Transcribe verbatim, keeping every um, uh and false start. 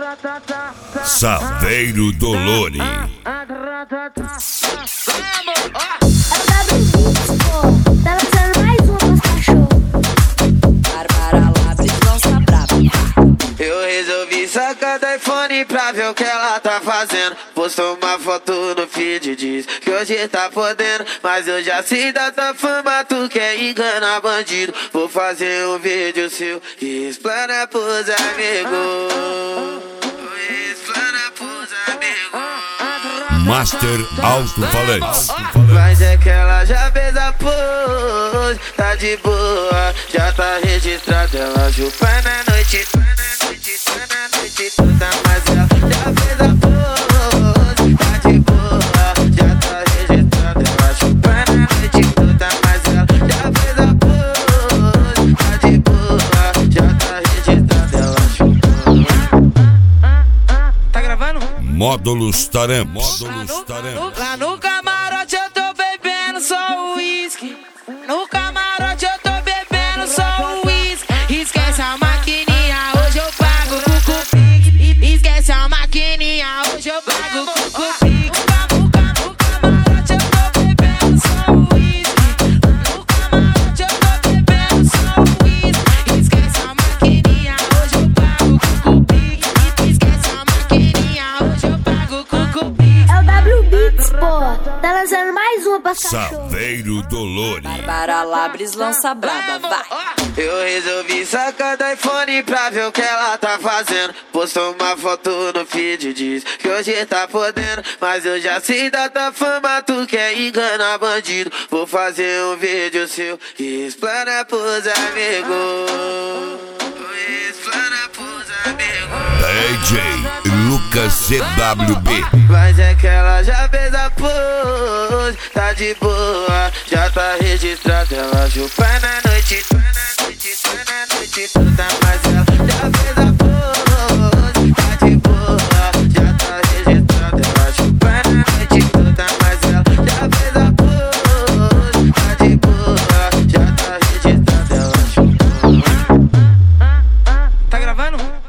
Saveiro do Lore. Tá lançando mais um pros cachorros. Bárbara Labres lança braba. Eu resolvi sacar do iPhone pra ver o que ela tá fazendo. Postou uma foto no feed e diz que hoje tá podendo. Mas eu já sei da tua fama, tu quer enganar bandido. Vou fazer um vídeo seu e explana pros amigos. Explana pros amigos. Master Alto-Falantes. Mas é que ela já fez a pose, tá de boa, já tá registrada. Ela chupa na noite, na noite, na noite toda. Mas ela já fez a pose, tá de boa, já tá registrada. Ela chupa na noite toda. Mas ela já fez a pose, tá de boa, já tá registrada. Ela chupa. Tá gravando? Módulos Taram. Módulos Taram. Lá no camarote eu tô bebendo só uísque. No camarote eu tô bebendo só uísque. Esquece a maquininha, hoje eu pago com cupique. Esquece a maquininha, hoje eu pago com cupique. No camarote eu tô bebendo só uísque. No camarote eu tô bebendo só uísque. Esquece a maquininha, hoje eu pago com cupique. Esquece a maquininha, hoje eu pago com cupique. É o W Beats, porra. Tá lançando mais uma pros cachorros. Saveiro do Lore. Bárbara Labres lança braba, vai. Eu resolvi sacar do iPhone pra ver o que ela tá fazendo. Postou uma foto no feed e diz que hoje tá podendo. Mas eu já sei da tua fama, tu quer enganar bandido. Vou fazer um vídeo seu e explana pros amigos. Explana pros amigos. D J Lucas C W B. Mas é que ela já fez a pose, tá de boa, já tá registrada. Ela chupa na noite, na noite, na noite toda. Mas ela já fez a pose, tá de boa, já tá registrada. Ela chupa na noite toda. Mas ela já fez a pose, tá de boa, já tá registrada. Ela chupa. Tá gravando?